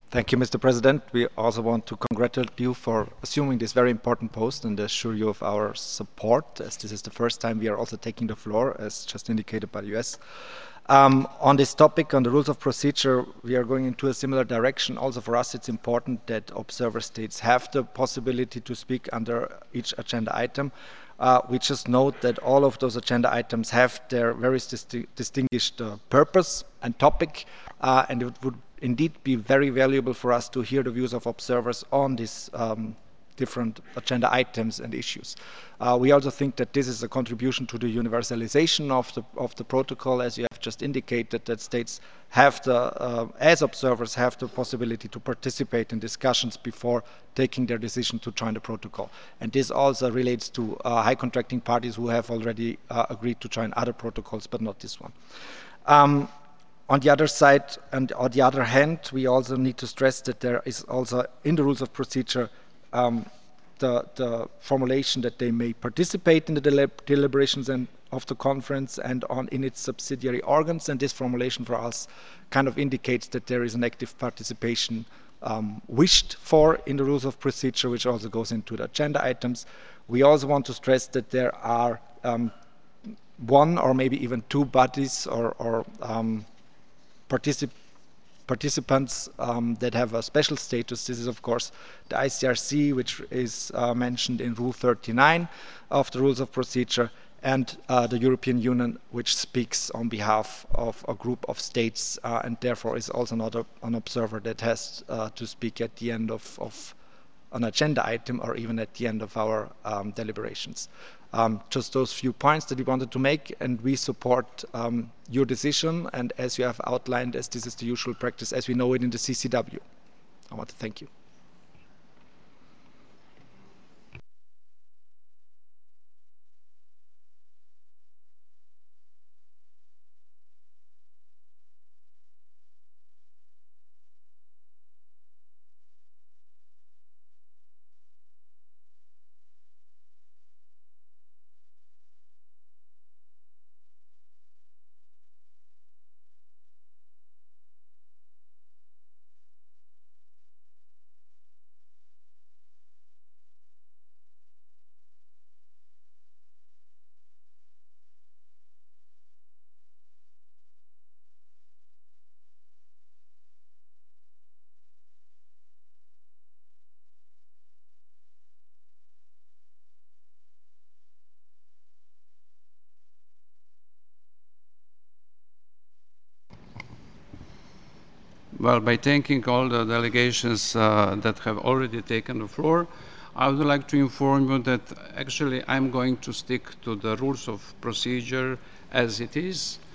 Thank you, Mr. President. We also want to congratulate you for assuming this very important post and assure you of our support, as this is the first time we are also taking the floor, as just indicated by the US. On this topic, on the rules of procedure, we are going into a similar direction. Also for us, it's important that observer states have the possibility to speak under each agenda item. We just note that all of those agenda items have their very distinguished purpose and topic, and it would indeed be very valuable for us to hear the views of observers on these different agenda items and issues. We also think that this is a contribution to the universalization of the protocol, as you have just indicated, that states have as observers, have the possibility to participate in discussions before taking their decision to join the protocol. And this also relates to high contracting parties who have already agreed to join other protocols, but not this one. On the other side, and on the other hand, we also need to stress that there is also in the rules of procedure the formulation that they may participate in the deliberations and of the conference and in its subsidiary organs, and this formulation for us kind of indicates that there is an active participation wished for in the rules of procedure, which also goes into the agenda items. We also want to stress that there are one or maybe even two bodies or participants that have a special status. This is, of course, the ICRC, which is mentioned in Rule 39 of the Rules of Procedure, and the European Union, which speaks on behalf of a group of states, and therefore is also not an observer that has to speak at the end of an agenda item or even at the end of our deliberations. Just those few points that we wanted to make, and we support your decision, and as you have outlined, as this is the usual practice as we know it in the CCW. I want to thank you. Well, by thanking all the delegations that have already taken the floor, I would like to inform you that actually I'm going to stick to the rules of procedure as it is.